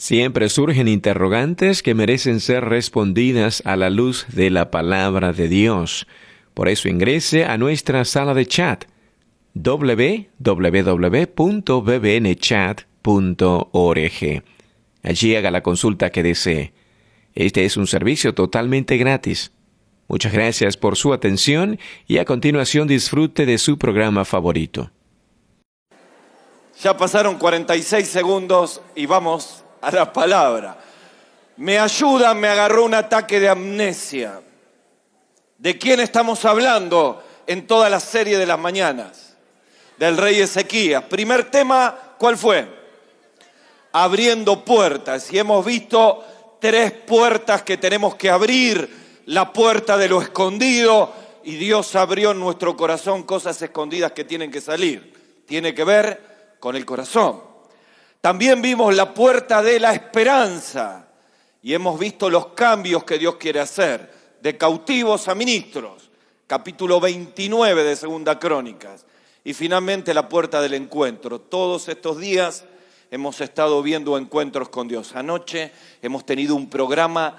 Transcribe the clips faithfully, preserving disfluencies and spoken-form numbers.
Siempre surgen interrogantes que merecen ser respondidas a la luz de la palabra de Dios. Por eso ingrese a nuestra sala de chat doble u doble u doble u punto b b n chat punto org. Allí haga la consulta que desee. Este es un servicio totalmente gratis. Muchas gracias por su atención y a continuación disfrute de su programa favorito. Ya pasaron cuarenta y seis segundos y vamos a la palabra. Me ayuda, me agarró un ataque de amnesia. ¿De quién estamos hablando en toda la serie de las mañanas? Del rey Ezequías. Primer tema, ¿cuál fue? Abriendo puertas. Y hemos visto tres puertas que tenemos que abrir. La puerta de lo escondido. Y Dios abrió en nuestro corazón cosas escondidas que tienen que salir. Tiene que ver con el corazón. También vimos la puerta de la esperanza. Y hemos visto los cambios que Dios quiere hacer. De cautivos a ministros. Capítulo veintinueve de Segunda Crónicas. Y finalmente la puerta del encuentro. Todos estos días hemos estado viendo encuentros con Dios. Anoche hemos tenido un programa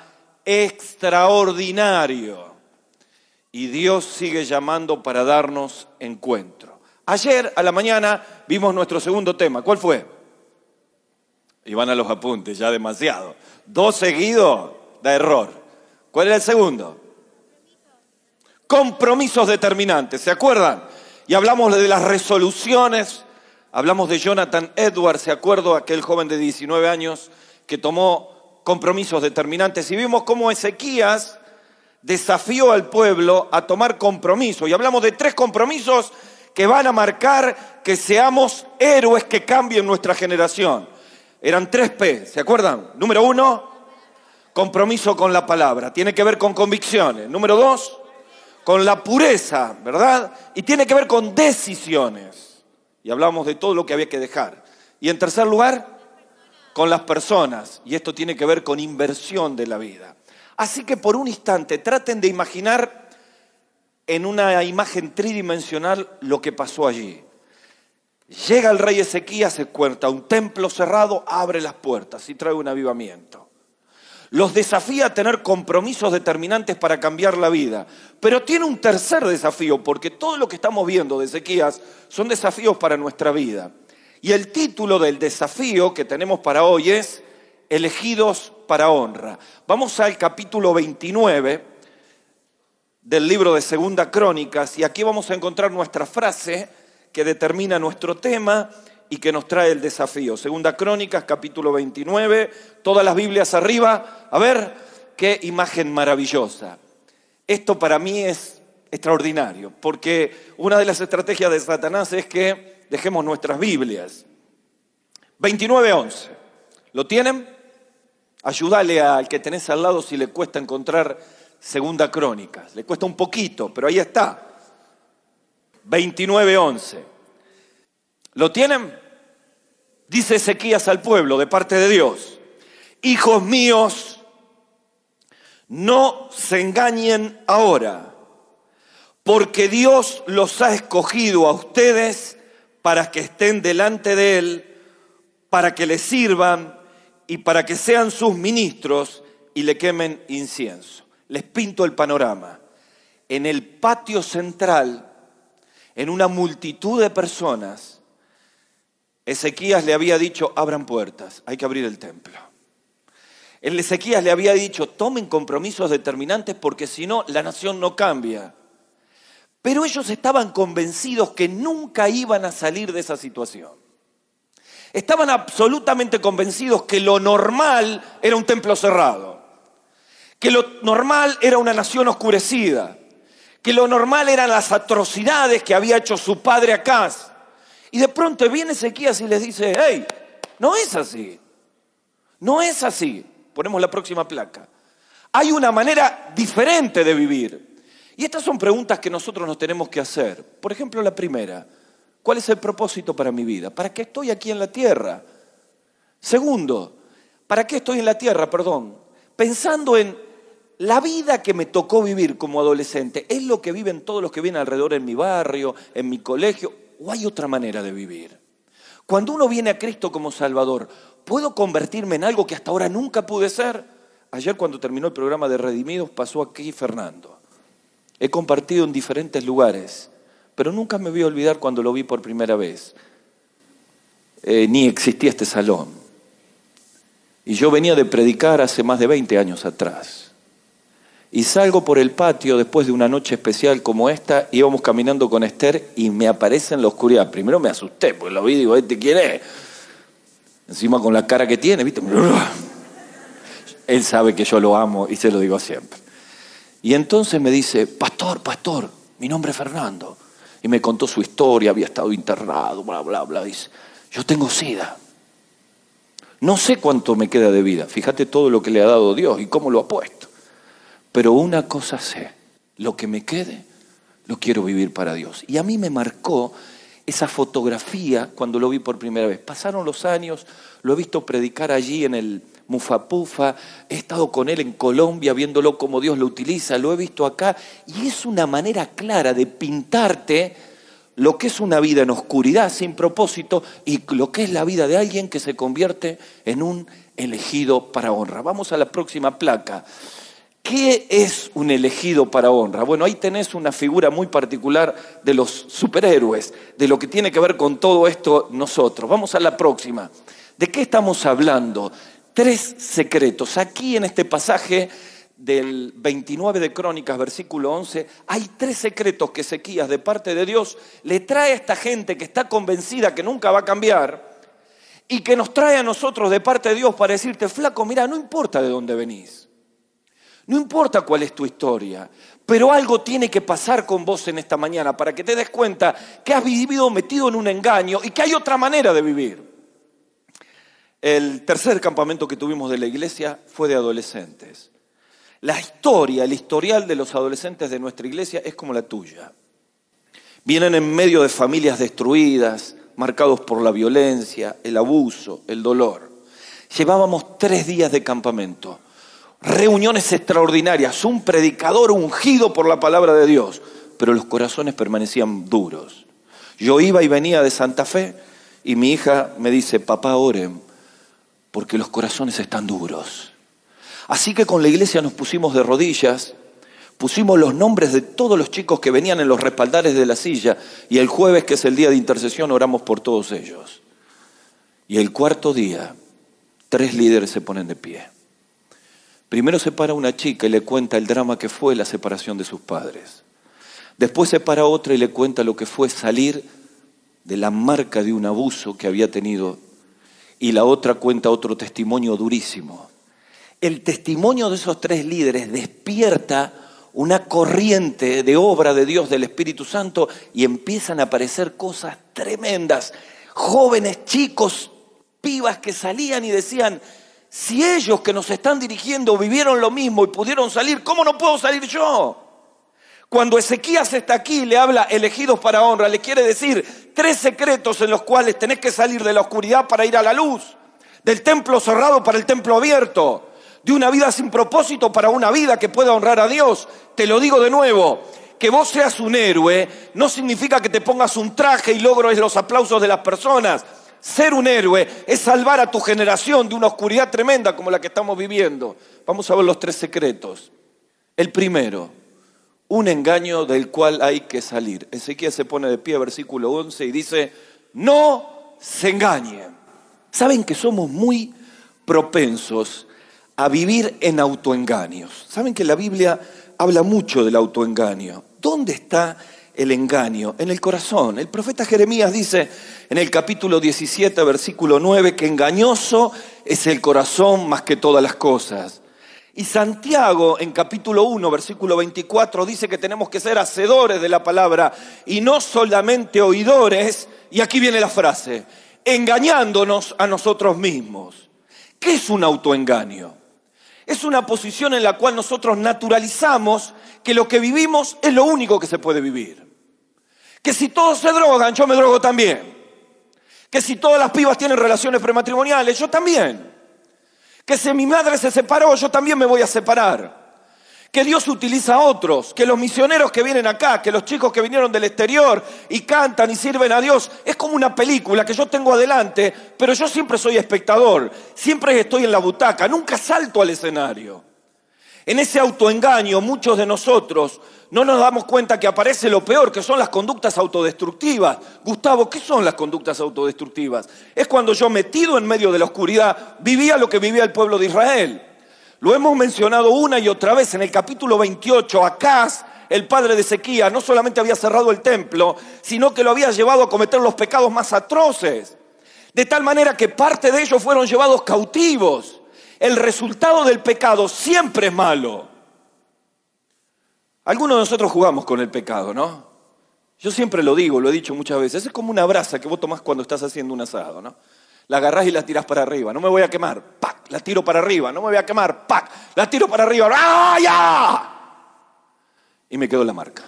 extraordinario. Y Dios sigue llamando para darnos encuentro. Ayer a la mañana vimos nuestro segundo tema. ¿Cuál fue? Y van a los apuntes, ya demasiado. Dos seguidos, da error. ¿Cuál era el segundo? Compromisos determinantes, ¿se acuerdan? Y hablamos de las resoluciones, hablamos de Jonathan Edwards, ¿se acuerdan? Aquel joven de diecinueve años que tomó compromisos determinantes. Y vimos cómo Ezequías desafió al pueblo a tomar compromisos. Y hablamos de tres compromisos que van a marcar que seamos héroes que cambien nuestra generación. Eran tres P, ¿se acuerdan? Número uno, compromiso con la palabra. Tiene que ver con convicciones. Número dos, con la pureza, ¿verdad? Y tiene que ver con decisiones. Y hablamos de todo lo que había que dejar. Y en tercer lugar, con las personas. Y esto tiene que ver con inversión de la vida. Así que por un instante traten de imaginar en una imagen tridimensional lo que pasó allí. Llega el rey Ezequías, se cuenta un templo cerrado, abre las puertas y trae un avivamiento. Los desafía a tener compromisos determinantes para cambiar la vida. Pero tiene un tercer desafío, porque todo lo que estamos viendo de Ezequías son desafíos para nuestra vida. Y el título del desafío que tenemos para hoy es Elegidos para honra. Vamos al capítulo veintinueve del libro de Segunda Crónicas y aquí vamos a encontrar nuestra frase que determina nuestro tema y que nos trae el desafío. Segunda Crónicas, capítulo veintinueve, todas las Biblias arriba. A ver, qué imagen maravillosa. Esto para mí es extraordinario, porque una de las estrategias de Satanás es que dejemos nuestras Biblias. veintinueve once. ¿Lo tienen? Ayúdale al que tenés al lado si le cuesta encontrar Segunda Crónicas. Le cuesta un poquito, pero ahí está. veintinueve once. ¿Lo tienen? Dice Ezequías al pueblo de parte de Dios: hijos míos, no se engañen ahora, porque Dios los ha escogido a ustedes para que estén delante de Él, para que le sirvan y para que sean sus ministros y le quemen incienso. Les pinto el panorama. En el patio central, en una multitud de personas, Ezequías le había dicho: abran puertas, hay que abrir el templo. El Ezequías le había dicho: tomen compromisos determinantes porque si no, la nación no cambia. Pero ellos estaban convencidos que nunca iban a salir de esa situación. Estaban absolutamente convencidos que lo normal era un templo cerrado, que lo normal era una nación oscurecida, que lo normal eran las atrocidades que había hecho su padre Acaz. Y de pronto viene Ezequías y les dice: hey, no es así, no es así. Ponemos la próxima placa. Hay una manera diferente de vivir. Y estas son preguntas que nosotros nos tenemos que hacer. Por ejemplo, la primera: ¿cuál es el propósito para mi vida? ¿Para qué estoy aquí en la tierra? Segundo, ¿para qué estoy en la tierra? Perdón. Pensando en la vida que me tocó vivir como adolescente. ¿Es lo que viven todos los que vienen alrededor en mi barrio, en mi colegio? ¿O hay otra manera de vivir? Cuando uno viene a Cristo como Salvador, ¿Puedo convertirme en algo que hasta ahora nunca pude ser? Ayer cuando terminó el programa de Redimidos pasó aquí Fernando. He compartido en diferentes lugares, pero nunca me voy a olvidar cuando lo vi por primera vez. Eh, ni existía este salón. Y yo venía de predicar hace más de veinte años atrás. Y salgo por el patio después de una noche especial como esta, íbamos caminando con Esther y me aparece en la oscuridad. Primero me asusté, porque lo vi y digo, ¿este quién es? Encima con la cara que tiene, ¿viste? Él sabe que yo lo amo y se lo digo siempre. Y entonces me dice, pastor, pastor, mi nombre es Fernando. Y me contó su historia, había estado internado, bla, bla, bla. Dice, yo tengo SIDA. No sé cuánto me queda de vida. Fíjate todo lo que le ha dado Dios y cómo lo ha puesto. Pero una cosa sé, lo que me quede, lo quiero vivir para Dios. Y a mí me marcó esa fotografía cuando lo vi por primera vez. Pasaron los años, lo he visto predicar allí en el Mufapufa, he estado con él en Colombia viéndolo cómo Dios lo utiliza, lo he visto acá, y es una manera clara de pintarte lo que es una vida en oscuridad sin propósito y lo que es la vida de alguien que se convierte en un elegido para honra. Vamos a la próxima placa. ¿Qué es un elegido para honra? Bueno, ahí tenés una figura muy particular de los superhéroes, de lo que tiene que ver con todo esto nosotros. Vamos a la próxima. ¿De qué estamos hablando? Tres secretos. Aquí en este pasaje del veintinueve de Crónicas, versículo once, hay tres secretos que Ezequías, de parte de Dios, le trae a esta gente que está convencida que nunca va a cambiar y que nos trae a nosotros de parte de Dios para decirte, flaco, mira, no importa de dónde venís. No importa cuál es tu historia, pero algo tiene que pasar con vos en esta mañana para que te des cuenta que has vivido metido en un engaño y que hay otra manera de vivir. El tercer campamento que tuvimos de la iglesia fue de adolescentes. La historia, el historial de los adolescentes de nuestra iglesia es como la tuya. Vienen en medio de familias destruidas, marcados por la violencia, el abuso, el dolor. Llevábamos tres días de campamento. Reuniones extraordinarias, un predicador ungido por la palabra de Dios, pero los corazones permanecían duros. Yo iba y venía de Santa Fe y mi hija me dice, papá, oren, porque los corazones están duros. Así que con la iglesia nos pusimos de rodillas, pusimos los nombres de todos los chicos que venían en los respaldares de la silla y el jueves, que es el día de intercesión, oramos por todos ellos. Y el cuarto día, tres líderes se ponen de pie. Primero se para una chica y le cuenta el drama que fue la separación de sus padres. Después se para otra y le cuenta lo que fue salir de la marca de un abuso que había tenido. Y la otra cuenta otro testimonio durísimo. El testimonio de esos tres líderes despierta una corriente de obra de Dios, del Espíritu Santo, y empiezan a aparecer cosas tremendas. Jóvenes, chicos, pibas que salían y decían, si ellos que nos están dirigiendo vivieron lo mismo y pudieron salir, ¿cómo no puedo salir yo? Cuando Ezequías está aquí y le habla elegidos para honra, le quiere decir tres secretos en los cuales tenés que salir de la oscuridad para ir a la luz, del templo cerrado para el templo abierto, de una vida sin propósito para una vida que pueda honrar a Dios. Te lo digo de nuevo, que vos seas un héroe no significa que te pongas un traje y logres los aplausos de las personas. Ser un héroe es salvar a tu generación de una oscuridad tremenda como la que estamos viviendo. Vamos a ver los tres secretos. El primero, un engaño del cual hay que salir. Ezequías se pone de pie, versículo once, y dice, no se engañen. Saben que somos muy propensos a vivir en autoengaños. Saben que la Biblia habla mucho del autoengaño. ¿Dónde está el engaño? En el corazón. El profeta Jeremías dice en el capítulo diecisiete, versículo nueve, que engañoso es el corazón más que todas las cosas. Y Santiago, en capítulo uno, versículo veinticuatro, dice que tenemos que ser hacedores de la palabra y no solamente oidores. Y aquí viene la frase, engañándonos a nosotros mismos. ¿Qué es un autoengaño? Es una posición en la cual nosotros naturalizamos que lo que vivimos es lo único que se puede vivir. Que si todos se drogan, yo me drogo también. Que si todas las pibas tienen relaciones prematrimoniales, yo también. Que si mi madre se separó, yo también me voy a separar. que Dios utiliza a otros, que los misioneros que vienen acá, que los chicos que vinieron del exterior y cantan y sirven a Dios, es como una película que yo tengo adelante, pero yo siempre soy espectador, siempre estoy en la butaca, nunca salto al escenario. En ese autoengaño, muchos de nosotros no nos damos cuenta que aparece lo peor, que son las conductas autodestructivas. Gustavo, ¿qué son las conductas autodestructivas? Es cuando yo, metido en medio de la oscuridad, vivía lo que vivía el pueblo de Israel. Lo hemos mencionado una y otra vez en el capítulo veintiocho. Acaz, el padre de Ezequías, no solamente había cerrado el templo, sino que lo había llevado a cometer los pecados más atroces. De tal manera que parte de ellos fueron llevados cautivos. El resultado del pecado siempre es malo. Algunos de nosotros jugamos con el pecado, ¿no? Yo siempre lo digo, lo he dicho muchas veces. Es como una brasa que vos tomás cuando estás haciendo un asado, ¿no? La agarrás y la tirás para arriba. No me voy a quemar. ¡Pac! La tiro para arriba. No me voy a quemar. ¡Pac! La tiro para arriba. ¡Ah, ya! Y me quedó la marca.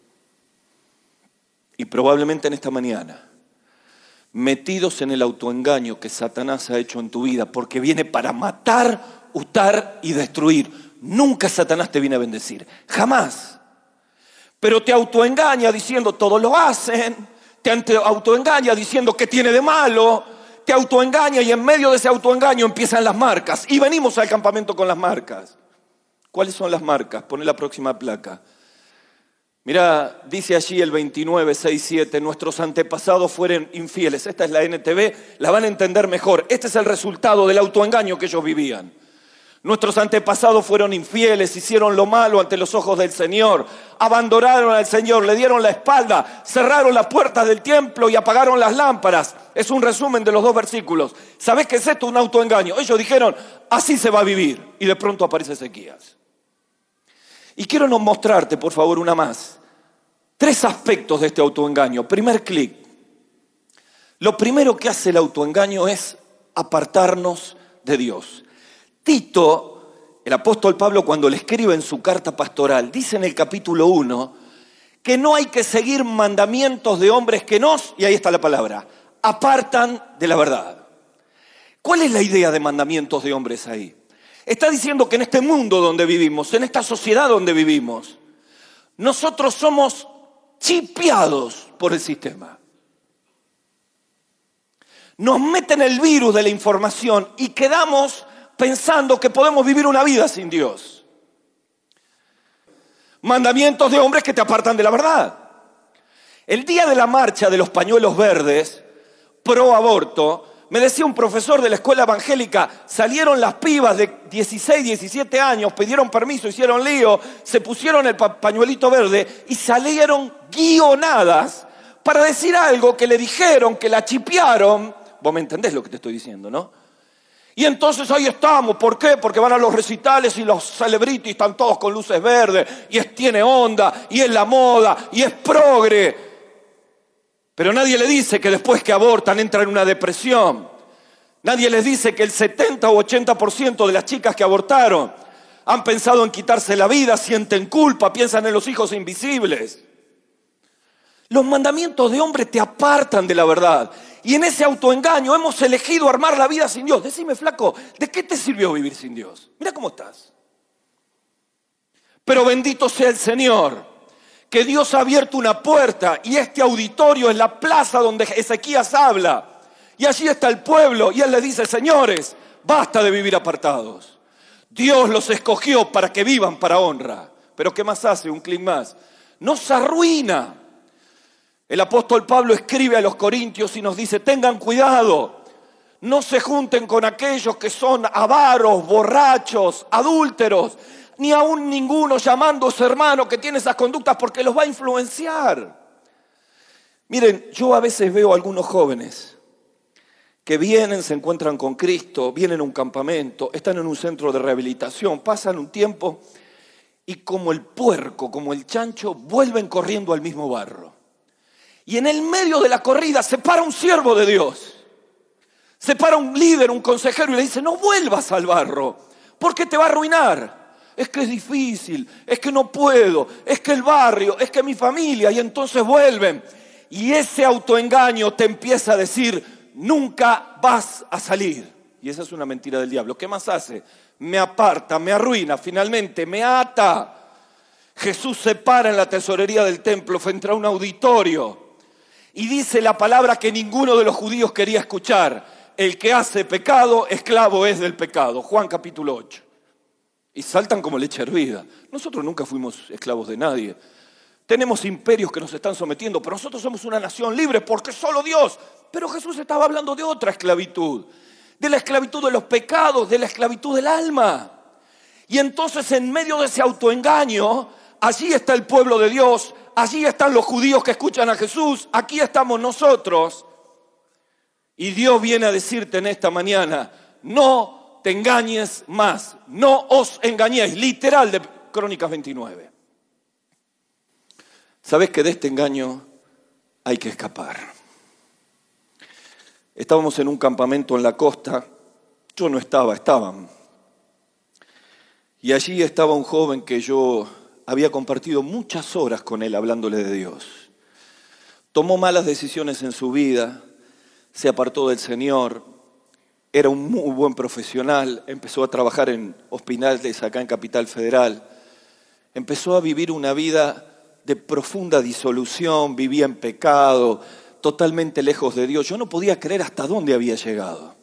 Y probablemente en esta mañana, metidos en el autoengaño que Satanás ha hecho en tu vida, porque viene para matar, hurtar y destruir. Nunca Satanás te viene a bendecir. Jamás. Pero te autoengaña diciendo todos lo hacen. Te autoengaña diciendo qué tiene de malo. Te autoengaña y en medio de ese autoengaño empiezan las marcas. Y venimos al campamento con las marcas. ¿Cuáles son las marcas? Poné la próxima placa. Mira, dice allí el veintinueve, seis, siete, nuestros antepasados fueron infieles. Esta es la N T V, la van a entender mejor. Este es el resultado del autoengaño que ellos vivían. Nuestros antepasados fueron infieles, hicieron lo malo ante los ojos del Señor, abandonaron al Señor, le dieron la espalda, cerraron las puertas del templo y apagaron las lámparas. Es un resumen de los dos versículos. ¿Sabés qué es esto? Un autoengaño. Ellos dijeron, así se va a vivir. Y de pronto aparece Ezequías. Y quiero no mostrarte, por favor, una más. Tres aspectos de este autoengaño. Primer clic. Lo primero que hace el autoengaño es apartarnos de Dios. Tito, el apóstol Pablo, cuando le escribe en su carta pastoral, dice en el capítulo uno que no hay que seguir mandamientos de hombres que nos, y ahí está la palabra, apartan de la verdad. ¿Cuál es la idea de mandamientos de hombres ahí? Está diciendo que en este mundo donde vivimos, en esta sociedad donde vivimos, nosotros somos chipeados por el sistema. Nos meten el virus de la información y quedamos pensando que podemos vivir una vida sin Dios. Mandamientos de hombres que te apartan de la verdad. El día de la marcha de los pañuelos verdes, pro aborto, me decía un profesor de la escuela evangélica, salieron las pibas de dieciséis, diecisiete años, pidieron permiso, hicieron lío, se pusieron el pa- pañuelito verde y salieron guionadas para decir algo que le dijeron, que la chipearon. Vos me entendés lo que te estoy diciendo, ¿no? Y entonces ahí estamos. ¿Por qué? Porque van a los recitales y los celebrities están todos con luces verdes y es, tiene onda y es la moda y es progre. Pero nadie le dice que después que abortan entran en una depresión. Nadie les dice que el setenta o ochenta por ciento de las chicas que abortaron han pensado en quitarse la vida, sienten culpa, piensan en los hijos invisibles. Los mandamientos de hombre te apartan de la verdad. Y en ese autoengaño hemos elegido armar la vida sin Dios. Decime, flaco, ¿de qué te sirvió vivir sin Dios? Mira cómo estás. Pero bendito sea el Señor, que Dios ha abierto una puerta y este auditorio es la plaza donde Ezequías habla. Y allí está el pueblo y él les dice, señores, basta de vivir apartados. Dios los escogió para que vivan para honra. Pero ¿qué más hace? Un clic más. Nos arruina. El apóstol Pablo escribe a los corintios y nos dice, tengan cuidado, no se junten con aquellos que son avaros, borrachos, adúlteros, ni aún ninguno llamándose hermano que tiene esas conductas porque los va a influenciar. Miren, yo a veces veo a algunos jóvenes que vienen, se encuentran con Cristo, vienen a un campamento, están en un centro de rehabilitación, pasan un tiempo y como el puerco, como el chancho, vuelven corriendo al mismo barro. Y en el medio de la corrida se para un siervo de Dios, se para un líder, un consejero y le dice, no vuelvas al barro, porque te va a arruinar. Es que es difícil, es que no puedo, es que el barrio, es que mi familia, y entonces vuelven. Y ese autoengaño te empieza a decir, nunca vas a salir. Y esa es una mentira del diablo. ¿Qué más hace? Me aparta, me arruina, finalmente me ata. Jesús se para en la tesorería del templo frente a un auditorio y dice la palabra que ninguno de los judíos quería escuchar. El que hace pecado, esclavo es del pecado. Juan capítulo ocho. Y saltan como leche hervida. Nosotros nunca fuimos esclavos de nadie. Tenemos imperios que nos están sometiendo, pero nosotros somos una nación libre porque solo Dios. Pero Jesús estaba hablando de otra esclavitud, de la esclavitud de los pecados, de la esclavitud del alma. Y entonces en medio de ese autoengaño, allí está el pueblo de Dios, allí están los judíos que escuchan a Jesús, aquí estamos nosotros. Y Dios viene a decirte en esta mañana, no te engañes más, no os engañéis, literal de Crónicas veintinueve. ¿Sabés que de este engaño hay que escapar? Estábamos en un campamento en la costa, yo no estaba, estaban. Y allí estaba un joven que yo había compartido muchas horas con él hablándole de Dios. Tomó malas decisiones en su vida, se apartó del Señor, era un muy buen profesional, empezó a trabajar en hospitales acá en Capital Federal, empezó a vivir una vida de profunda disolución, vivía en pecado, totalmente lejos de Dios. Yo no podía creer hasta dónde había llegado.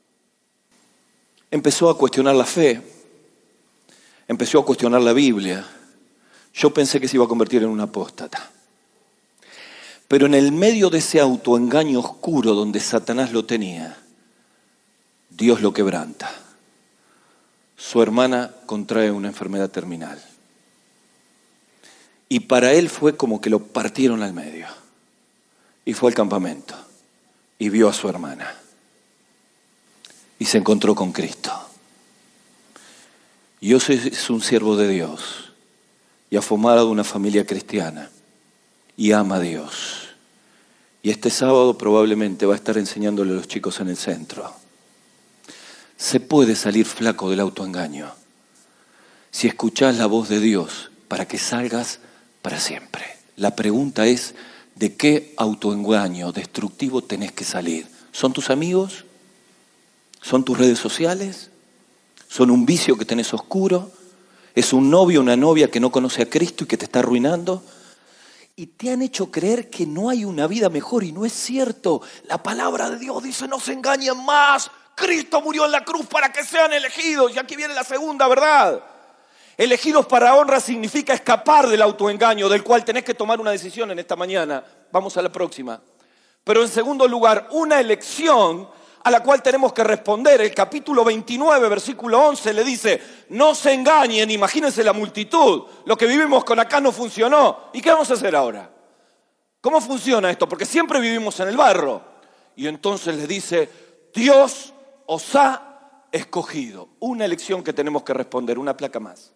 Empezó a cuestionar la fe, empezó a cuestionar la Biblia. Yo pensé que se iba a convertir en un apóstata. Pero en el medio de ese autoengaño oscuro donde Satanás lo tenía, Dios lo quebranta. Su hermana contrae una enfermedad terminal. Y para él fue como que lo partieron al medio. Y fue al campamento. Y vio a su hermana. Y se encontró con Cristo. Y yo soy un siervo de Dios. Y ha formado una familia cristiana. Y ama a Dios. Y este sábado probablemente va a estar enseñándole a los chicos en el centro. Se puede salir flaco del autoengaño si escuchás la voz de Dios para que salgas para siempre. La pregunta es, ¿de qué autoengaño destructivo tenés que salir? ¿Son tus amigos? ¿Son tus redes sociales? ¿Son un vicio que tenés oscuro? ¿Es un novio o una novia que no conoce a Cristo y que te está arruinando? Y te han hecho creer que no hay una vida mejor y no es cierto. La palabra de Dios dice, no se engañen más. Cristo murió en la cruz para que sean elegidos. Y aquí viene la segunda verdad. Elegidos para honra significa escapar del autoengaño, del cual tenés que tomar una decisión en esta mañana. Vamos a la próxima. Pero en segundo lugar, una elección a la cual tenemos que responder. El capítulo veintinueve, versículo once, le dice, no se engañen, imagínense la multitud. Lo que vivimos con acá no funcionó. ¿Y qué vamos a hacer ahora? ¿Cómo funciona esto? Porque siempre vivimos en el barro. Y entonces le dice, Dios os ha escogido. Una elección que tenemos que responder, una placa más.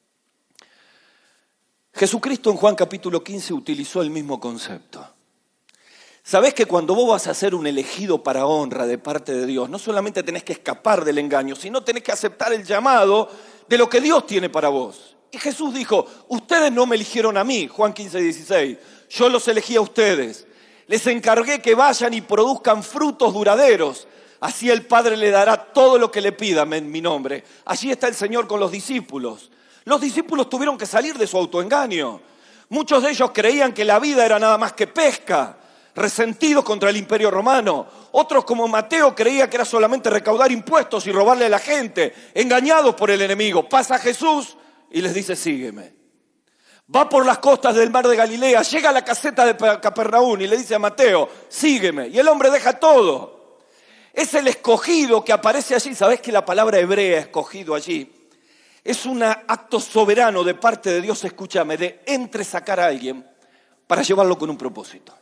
Jesucristo en Juan capítulo quince utilizó el mismo concepto. ¿Sabés que cuando vos vas a ser un elegido para honra de parte de Dios, no solamente tenés que escapar del engaño, sino tenés que aceptar el llamado de lo que Dios tiene para vos? Y Jesús dijo, ustedes no me eligieron a mí, Juan quince, dieciséis, yo los elegí a ustedes. Les encargué que vayan y produzcan frutos duraderos. Así el Padre le dará todo lo que le pidan en mi nombre. Allí está el Señor con los discípulos. Los discípulos tuvieron que salir de su autoengaño. Muchos de ellos creían que la vida era nada más que pesca, resentidos contra el Imperio Romano. Otros, como Mateo, creía que era solamente recaudar impuestos y robarle a la gente, engañados por el enemigo. Pasa Jesús y les dice, sígueme. Va por las costas del mar de Galilea, llega a la caseta de Capernaum y le dice a Mateo, sígueme. Y el hombre deja todo. Es el escogido que aparece allí. ¿Sabés que la palabra hebrea escogido allí es un acto soberano de parte de Dios, escúchame, de entresacar a alguien para llevarlo con un propósito?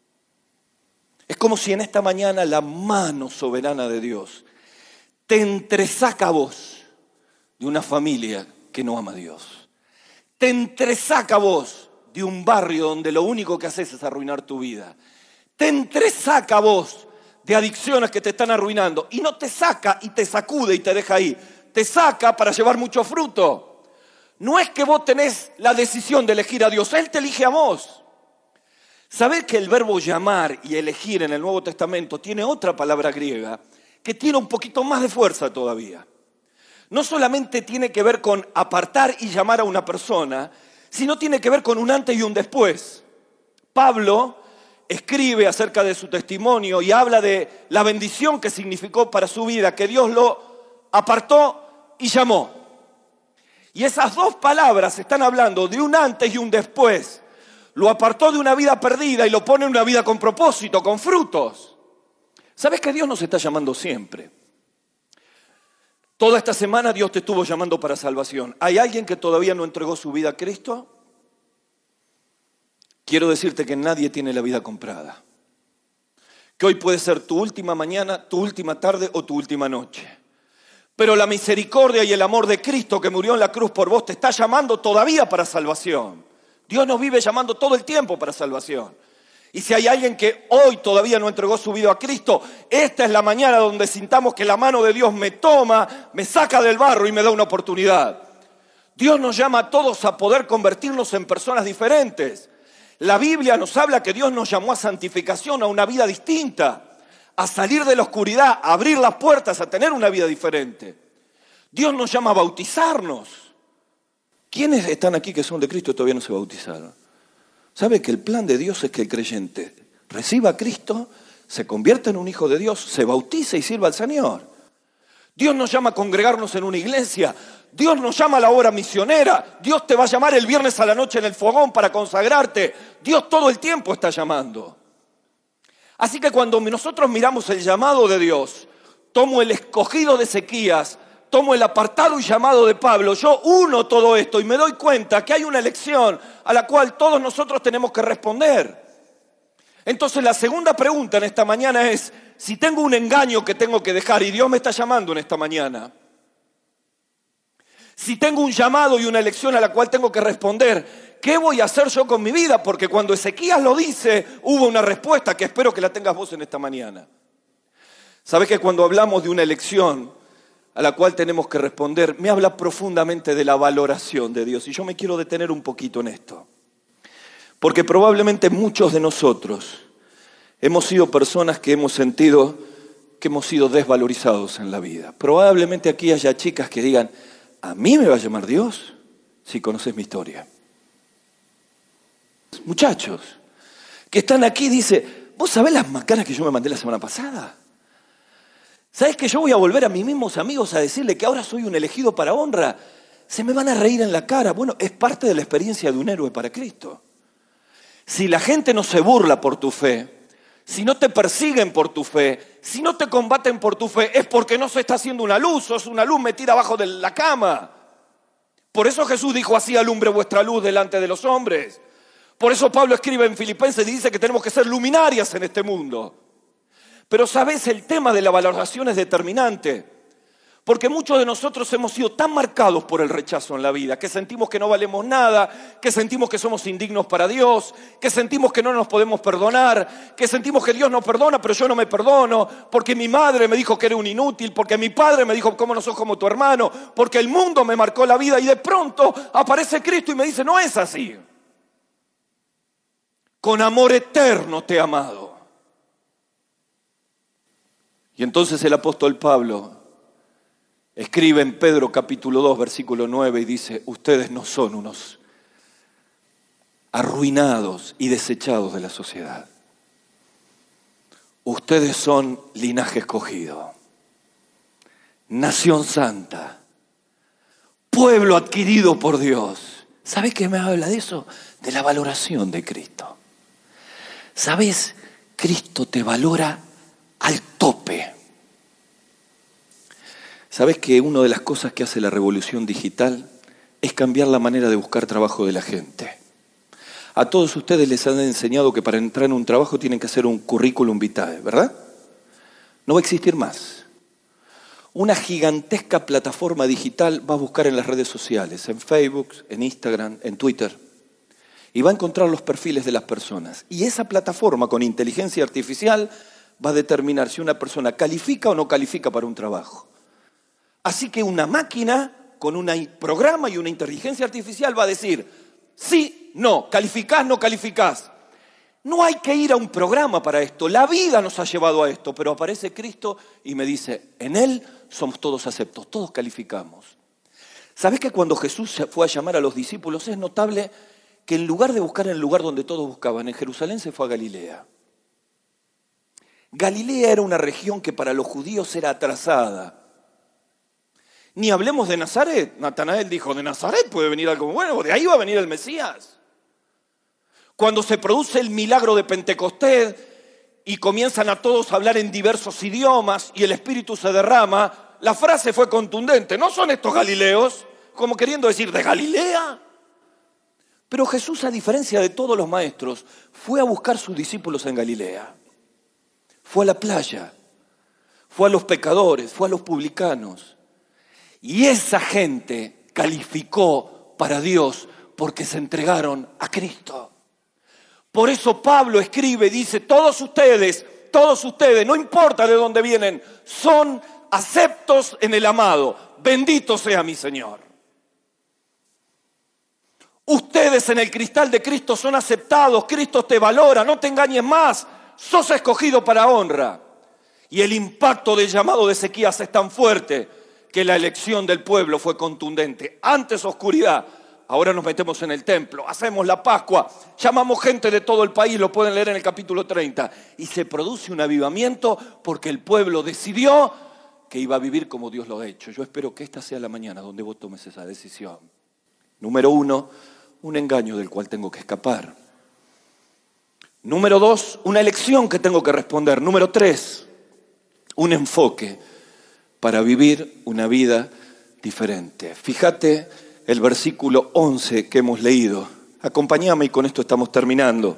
Es como si en esta mañana la mano soberana de Dios te entresaca a vos de una familia que no ama a Dios. Te entresaca a vos de un barrio donde lo único que haces es arruinar tu vida. Te entresaca a vos de adicciones que te están arruinando. Y no te saca y te sacude y te deja ahí. Te saca para llevar mucho fruto. No es que vos tenés la decisión de elegir a Dios, Él te elige a vos. ¿Sabés que el verbo llamar y elegir en el Nuevo Testamento tiene otra palabra griega que tiene un poquito más de fuerza todavía? No solamente tiene que ver con apartar y llamar a una persona, sino tiene que ver con un antes y un después. Pablo escribe acerca de su testimonio y habla de la bendición que significó para su vida, que Dios lo apartó y llamó. Y esas dos palabras están hablando de un antes y un después. Lo apartó de una vida perdida y lo pone en una vida con propósito, con frutos. ¿Sabes que Dios nos está llamando siempre? Toda esta semana Dios te estuvo llamando para salvación. ¿Hay alguien que todavía no entregó su vida a Cristo? Quiero decirte que nadie tiene la vida comprada. Que hoy puede ser tu última mañana, tu última tarde o tu última noche. Pero la misericordia y el amor de Cristo que murió en la cruz por vos te está llamando todavía para salvación. Dios nos vive llamando todo el tiempo para salvación. Y si hay alguien que hoy todavía no entregó su vida a Cristo, esta es la mañana donde sintamos que la mano de Dios me toma, me saca del barro y me da una oportunidad. Dios nos llama a todos a poder convertirnos en personas diferentes. La Biblia nos habla que Dios nos llamó a santificación, a una vida distinta, a salir de la oscuridad, a abrir las puertas, a tener una vida diferente. Dios nos llama a bautizarnos. ¿Quiénes están aquí que son de Cristo y todavía no se bautizaron? ¿Sabe que el plan de Dios es que el creyente reciba a Cristo, se convierta en un hijo de Dios, se bautice y sirva al Señor? Dios nos llama a congregarnos en una iglesia. Dios nos llama a la obra misionera. Dios te va a llamar el viernes a la noche en el fogón para consagrarte. Dios todo el tiempo está llamando. Así que cuando nosotros miramos el llamado de Dios, tomo el escogido de Ezequías, tomo el apartado y llamado de Pablo, yo uno todo esto y me doy cuenta que hay una elección a la cual todos nosotros tenemos que responder. Entonces la segunda pregunta en esta mañana es, si tengo un engaño que tengo que dejar y Dios me está llamando en esta mañana, si tengo un llamado y una elección a la cual tengo que responder, ¿qué voy a hacer yo con mi vida? Porque cuando Ezequías lo dice, hubo una respuesta que espero que la tengas vos en esta mañana. ¿Sabés que cuando hablamos de una elección a la cual tenemos que responder, me habla profundamente de la valoración de Dios? Y yo me quiero detener un poquito en esto. Porque probablemente muchos de nosotros hemos sido personas que hemos sentido que hemos sido desvalorizados en la vida. Probablemente aquí haya chicas que digan, ¿a mí me va a llamar Dios? Si conoces mi historia. Muchachos que están aquí, dice, ¿vos sabés las macanas que yo me mandé la semana pasada? ¿Sabés que yo voy a volver a mis mismos amigos a decirle que ahora soy un elegido para honra? Se me van a reír en la cara. Bueno, es parte de la experiencia de un héroe para Cristo. Si la gente no se burla por tu fe, si no te persiguen por tu fe, si no te combaten por tu fe, es porque no se está haciendo una luz, sos una luz metida abajo de la cama. Por eso Jesús dijo, así alumbre vuestra luz delante de los hombres. Por eso Pablo escribe en Filipenses y dice que tenemos que ser luminarias en este mundo. Pero sabes, el tema de la valoración es determinante, porque muchos de nosotros hemos sido tan marcados por el rechazo en la vida, que sentimos que no valemos nada, que sentimos que somos indignos para Dios, que sentimos que no nos podemos perdonar, que sentimos que Dios nos perdona, pero yo no me perdono, porque mi madre me dijo que era un inútil, porque mi padre me dijo cómo no sos como tu hermano, porque el mundo me marcó la vida y de pronto aparece Cristo y me dice, no es así. Con amor eterno te he amado. Y entonces el apóstol Pablo escribe en Pedro capítulo dos, versículo nueve y dice, ustedes no son unos arruinados y desechados de la sociedad. Ustedes son linaje escogido, nación santa, pueblo adquirido por Dios. ¿Sabes qué me habla de eso? De la valoración de Cristo. ¿Sabes? Cristo te valora al tope. ¿Sabes que una de las cosas que hace la revolución digital es cambiar la manera de buscar trabajo de la gente? A todos ustedes les han enseñado que para entrar en un trabajo tienen que hacer un currículum vitae, ¿verdad? No va a existir más. Una gigantesca plataforma digital va a buscar en las redes sociales, en Facebook, en Instagram, en Twitter, y va a encontrar los perfiles de las personas. Y esa plataforma con inteligencia artificial va a determinar si una persona califica o no califica para un trabajo. Así que una máquina con un programa y una inteligencia artificial va a decir, sí, no, calificás, no calificás. No hay que ir a un programa para esto, la vida nos ha llevado a esto, pero aparece Cristo y me dice, en Él somos todos aceptos, todos calificamos. ¿Sabés que cuando Jesús se fue a llamar a los discípulos es notable que en lugar de buscar en el lugar donde todos buscaban, en Jerusalén se fue a Galilea? Galilea era una región que para los judíos era atrasada. Ni hablemos de Nazaret. Natanael dijo, de Nazaret puede venir algo bueno, de ahí va a venir el Mesías. Cuando se produce el milagro de Pentecostés y comienzan a todos a hablar en diversos idiomas y el Espíritu se derrama, la frase fue contundente. ¿No son estos galileos? Como queriendo decir, ¿de Galilea? Pero Jesús, a diferencia de todos los maestros, fue a buscar sus discípulos en Galilea. Fue a la playa, fue a los pecadores, fue a los publicanos. Y esa gente calificó para Dios porque se entregaron a Cristo. Por eso Pablo escribe, dice, todos ustedes, todos ustedes, no importa de dónde vienen, son aceptos en el amado. Bendito sea mi Señor. Ustedes en el cristal de Cristo son aceptados, Cristo te valora, no te engañes más, sos escogido para honra. Y el impacto del llamado de Ezequías es tan fuerte que la elección del pueblo fue contundente. Antes oscuridad, ahora nos metemos en el templo, hacemos la Pascua, llamamos gente de todo el país, lo pueden leer en el capítulo treinta. Y se produce un avivamiento porque el pueblo decidió que iba a vivir como Dios lo ha hecho. Yo espero que esta sea la mañana donde vos tomes esa decisión. Número uno, un engaño del cual tengo que escapar. Número dos, una elección que tengo que responder. Número tres, un enfoque para vivir una vida diferente. Fíjate el versículo once que hemos leído. Acompáñame y con esto estamos terminando.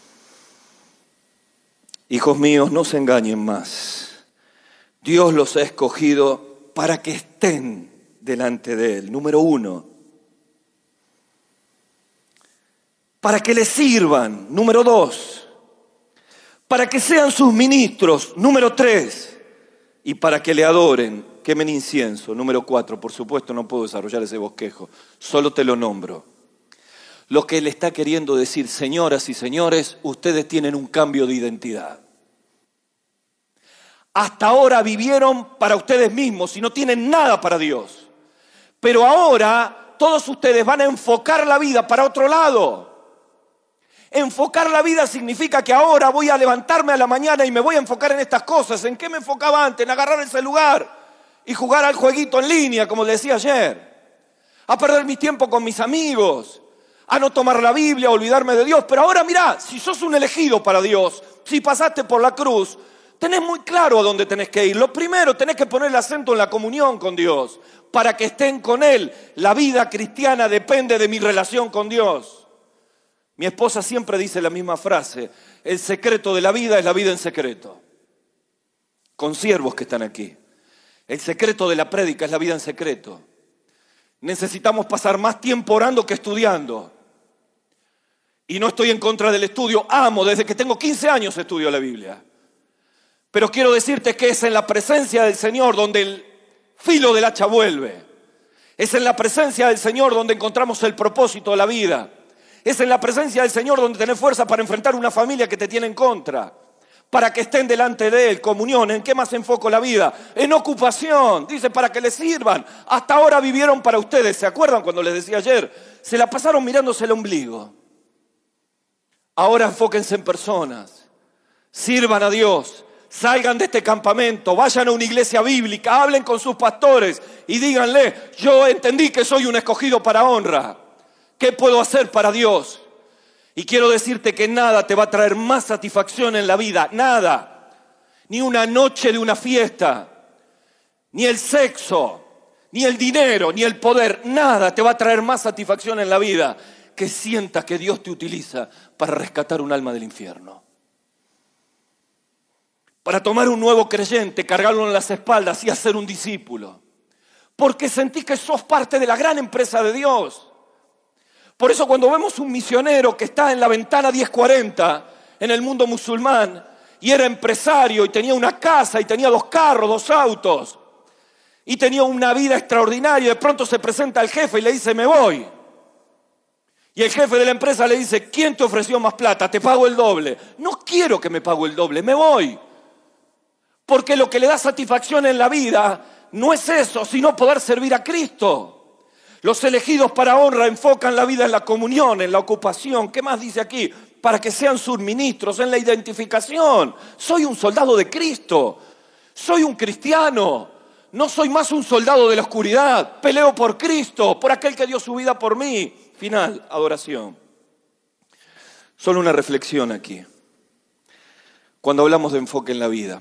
Hijos míos, no se engañen más. Dios los ha escogido para que estén delante de Él. Número uno, para que le sirvan. Número dos, para que sean sus ministros. Número tres, y para que le adoren, quemen incienso. Número cuatro, por supuesto no puedo desarrollar ese bosquejo, solo te lo nombro. Lo que él está queriendo decir, señoras y señores, ustedes tienen un cambio de identidad. Hasta ahora vivieron para ustedes mismos y no tienen nada para Dios. Pero ahora todos ustedes van a enfocar la vida para otro lado. Enfocar la vida significa que ahora voy a levantarme a la mañana y me voy a enfocar en estas cosas. ¿En qué me enfocaba antes? En agarrar el celular y jugar al jueguito en línea, como le decía ayer. A perder mi tiempo con mis amigos, a no tomar la Biblia, a olvidarme de Dios. Pero ahora mirá, si sos un elegido para Dios, si pasaste por la cruz, tenés muy claro a dónde tenés que ir. Lo primero, tenés que poner el acento en la comunión con Dios, para que estén con Él. La vida cristiana depende de mi relación con Dios. Mi esposa siempre dice la misma frase, el secreto de la vida es la vida en secreto. Con siervos que están aquí. El secreto de la prédica es la vida en secreto. Necesitamos pasar más tiempo orando que estudiando. Y no estoy en contra del estudio, amo, desde que tengo quince años estudio la Biblia. Pero quiero decirte que es en la presencia del Señor donde el filo del hacha vuelve. Es en la presencia del Señor donde encontramos el propósito de la vida. Es en la presencia del Señor donde tenés fuerza para enfrentar una familia que te tiene en contra. Para que estén delante de Él, comunión. ¿En qué más enfoco la vida? En ocupación. Dice, para que les sirvan. Hasta ahora vivieron para ustedes. ¿Se acuerdan cuando les decía ayer? Se la pasaron mirándose el ombligo. Ahora enfóquense en personas. Sirvan a Dios. Salgan de este campamento. Vayan a una iglesia bíblica. Hablen con sus pastores. Y díganle, yo entendí que soy un escogido para honra. ¿Qué puedo hacer para Dios? Y quiero decirte que nada te va a traer más satisfacción en la vida, nada. Ni una noche de una fiesta, ni el sexo, ni el dinero, ni el poder. Nada te va a traer más satisfacción en la vida que sientas que Dios te utiliza para rescatar un alma del infierno. Para tomar un nuevo creyente, cargarlo en las espaldas y hacer un discípulo. Porque sentís que sos parte de la gran empresa de Dios. Por eso cuando vemos un misionero que está en la ventana diez cuarenta en el mundo musulmán y era empresario y tenía una casa y tenía dos carros, dos autos y tenía una vida extraordinaria, de pronto se presenta al jefe y le dice, me voy. Y el jefe de la empresa le dice, ¿quién te ofreció más plata? Te pago el doble. No quiero que me pague el doble, me voy. Porque lo que le da satisfacción en la vida no es eso, sino poder servir a Cristo. Los elegidos para honra enfocan la vida en la comunión, en la ocupación. ¿Qué más dice aquí? Para que sean sus ministros, en la identificación. Soy un soldado de Cristo. Soy un cristiano. No soy más un soldado de la oscuridad. Peleo por Cristo, por aquel que dio su vida por mí. Final, adoración. Solo una reflexión aquí. Cuando hablamos de enfoque en la vida,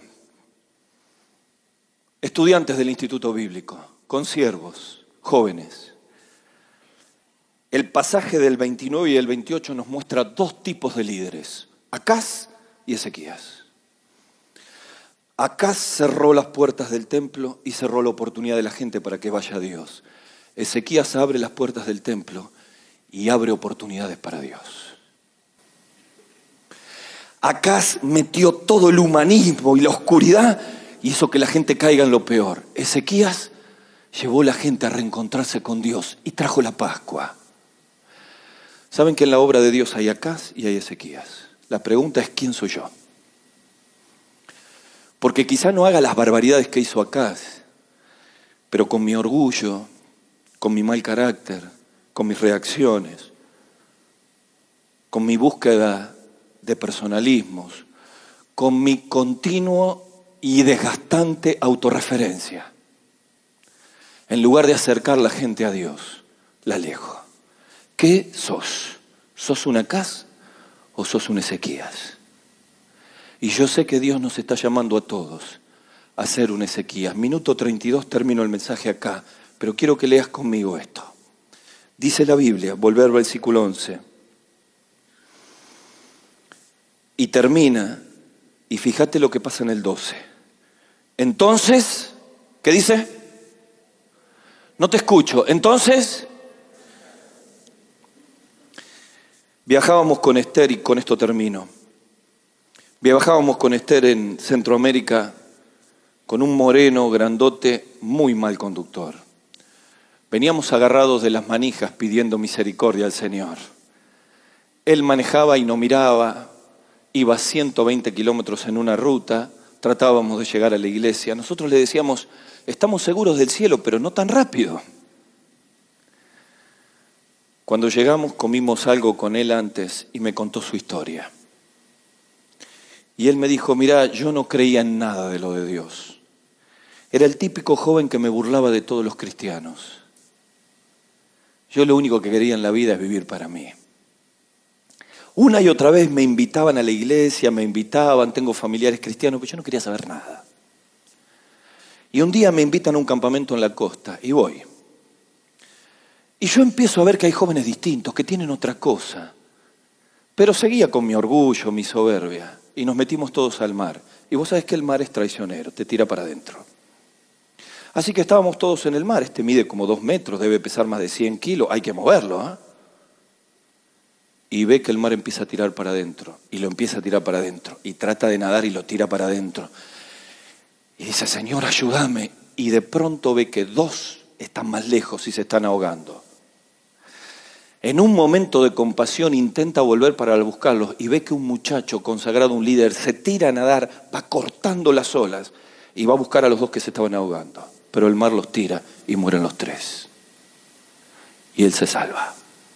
estudiantes del Instituto Bíblico, consiervos, jóvenes, el pasaje del veintinueve y el veintiocho nos muestra dos tipos de líderes, Acaz y Ezequías. Acaz cerró las puertas del templo y cerró la oportunidad de la gente para que vaya a Dios. Ezequías abre las puertas del templo y abre oportunidades para Dios. Acaz metió todo el humanismo y la oscuridad y hizo que la gente caiga en lo peor. Ezequías llevó a la gente a reencontrarse con Dios y trajo la Pascua. ¿Saben que en la obra de Dios hay Acaz y hay Ezequías? La pregunta es, ¿quién soy yo? Porque quizá no haga las barbaridades que hizo Acaz, pero con mi orgullo, con mi mal carácter, con mis reacciones, con mi búsqueda de personalismos, con mi continuo y desgastante autorreferencia, en lugar de acercar la gente a Dios, la alejo. ¿Qué sos? ¿Sos un Acaz o sos un Ezequías? Y yo sé que Dios nos está llamando a todos a ser un Ezequías. Minuto treinta y dos, termino el mensaje acá, pero quiero que leas conmigo esto. Dice la Biblia, volver al versículo once. Y termina, y fíjate lo que pasa en el doce. Entonces, ¿qué dice? No te escucho. Entonces, viajábamos con Esther, y con esto termino. Viajábamos con Esther en Centroamérica con un moreno grandote muy mal conductor. Veníamos agarrados de las manijas pidiendo misericordia al Señor. Él manejaba y no miraba, iba a ciento veinte kilómetros en una ruta, tratábamos de llegar a la iglesia. Nosotros le decíamos, estamos seguros del cielo, pero no tan rápido. Cuando llegamos comimos algo con él antes y me contó su historia. Y él me dijo, mirá, yo no creía en nada de lo de Dios. Era el típico joven que me burlaba de todos los cristianos. Yo lo único que quería en la vida es vivir para mí. Una y otra vez me invitaban a la iglesia, me invitaban, tengo familiares cristianos, pero yo no quería saber nada. Y un día me invitan a un campamento en la costa y voy. Y yo empiezo a ver que hay jóvenes distintos, que tienen otra cosa. Pero seguía con mi orgullo, mi soberbia. Y nos metimos todos al mar. Y vos sabés que el mar es traicionero, te tira para adentro. Así que estábamos todos en el mar. Este mide como dos metros, debe pesar más de cien kilos. Hay que moverlo, ¿eh? Y ve que el mar empieza a tirar para adentro. Y lo empieza a tirar para adentro. Y trata de nadar y lo tira para adentro. Y dice, Señor, ayúdame. Y de pronto ve que dos están más lejos y se están ahogando. En un momento de compasión intenta volver para buscarlos y ve que un muchacho consagrado, un líder, se tira a nadar, va cortando las olas y va a buscar a los dos que se estaban ahogando. Pero el mar los tira y mueren los tres. Y él se salva.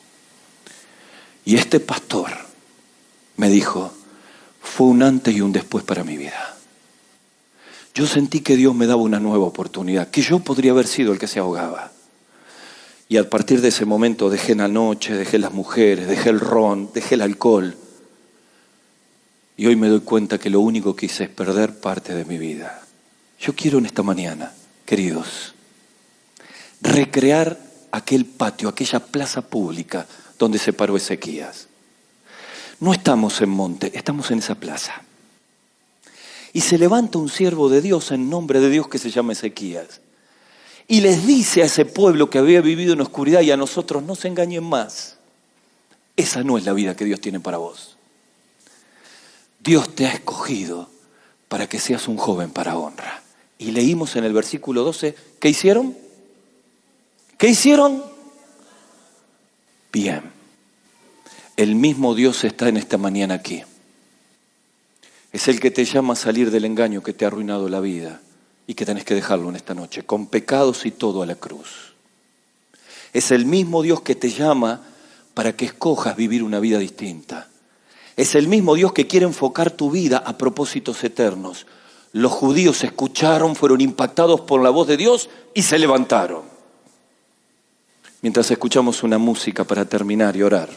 Y este pastor me dijo, fue un antes y un después para mi vida. Yo sentí que Dios me daba una nueva oportunidad, que yo podría haber sido el que se ahogaba. Y a partir de ese momento dejé la noche, dejé las mujeres, dejé el ron, dejé el alcohol. Y hoy me doy cuenta que lo único que hice es perder parte de mi vida. Yo quiero en esta mañana, queridos, recrear aquel patio, aquella plaza pública donde se paró Ezequías. No estamos en monte, estamos en esa plaza. Y se levanta un siervo de Dios en nombre de Dios que se llama Ezequías. Y les dice a ese pueblo que había vivido en oscuridad y a nosotros, no se engañen más. Esa no es la vida que Dios tiene para vos. Dios te ha escogido para que seas un joven para honra. Y leímos en el versículo doce, ¿qué hicieron? ¿Qué hicieron? Bien. El mismo Dios está en esta mañana aquí. Es el que te llama a salir del engaño que te ha arruinado la vida y que tenés que dejarlo en esta noche, con pecados y todo a la cruz. Es el mismo Dios que te llama para que escojas vivir una vida distinta. Es el mismo Dios que quiere enfocar tu vida a propósitos eternos. Los judíos escucharon, fueron impactados por la voz de Dios y se levantaron. Mientras escuchamos una música para terminar y orar,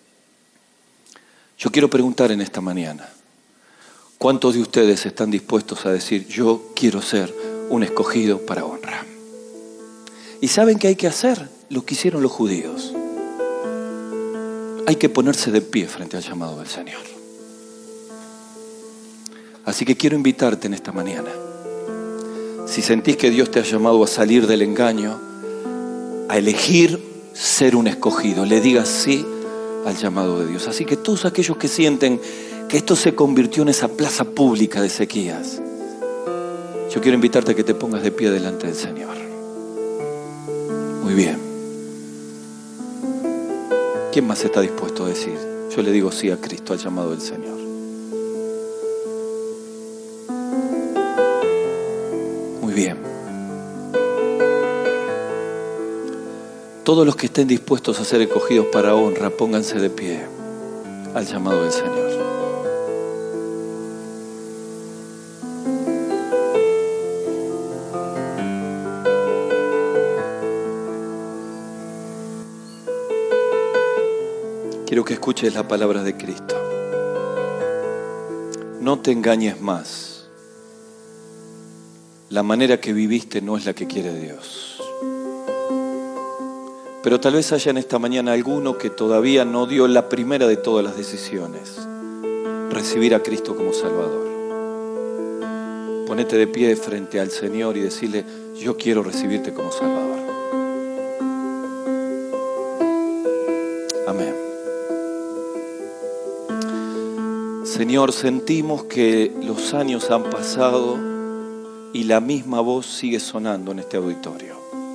yo quiero preguntar en esta mañana, ¿cuántos de ustedes están dispuestos a decir, yo quiero ser un escogido para honra? ¿Y saben qué hay que hacer? Lo que hicieron los judíos. Hay que ponerse de pie frente al llamado del Señor. Así que quiero invitarte en esta mañana. Si sentís que Dios te ha llamado a salir del engaño, a elegir ser un escogido, le digas sí al llamado de Dios. Así que todos aquellos que sienten que esto se convirtió en esa plaza pública de Ezequías, yo quiero invitarte a que te pongas de pie delante del Señor. Muy bien. ¿Quién más está dispuesto a decir? Yo le digo sí a Cristo, al llamado del Señor. Muy bien. Todos los que estén dispuestos a ser escogidos para honra, pónganse de pie al llamado del Señor. Quiero que escuches la palabra de Cristo. No te engañes más. La manera que viviste no es la que quiere Dios. Pero tal vez haya en esta mañana alguno que todavía no dio la primera de todas las decisiones: recibir a Cristo como Salvador. Ponete de pie frente al Señor y decirle: yo quiero recibirte como Salvador. Amén. Señor, sentimos que los años han pasado y la misma voz sigue sonando en este auditorio.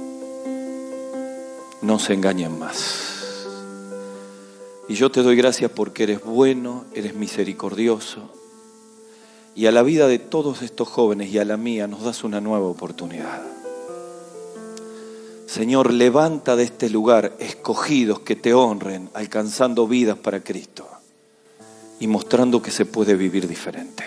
No se engañen más. Y yo te doy gracias porque eres bueno, eres misericordioso. Y a la vida de todos estos jóvenes y a la mía nos das una nueva oportunidad. Señor, levanta de este lugar escogidos que te honren, alcanzando vidas para Cristo y mostrando que se puede vivir diferente.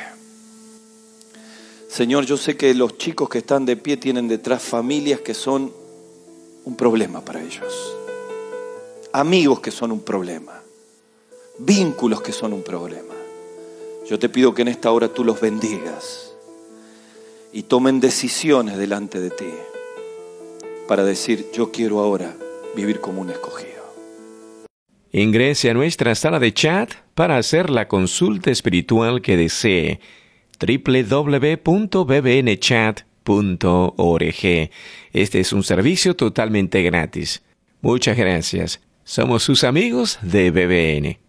Señor, yo sé que los chicos que están de pie tienen detrás familias que son un problema para ellos, amigos que son un problema, vínculos que son un problema. Yo te pido que en esta hora tú los bendigas y tomen decisiones delante de ti para decir: yo quiero ahora vivir como un escogido. Ingrese a nuestra sala de chat para hacer la consulta espiritual que desee. doble u doble u doble u punto b b n chat punto org. Este es un servicio totalmente gratis. Muchas gracias. Somos sus amigos de B B N.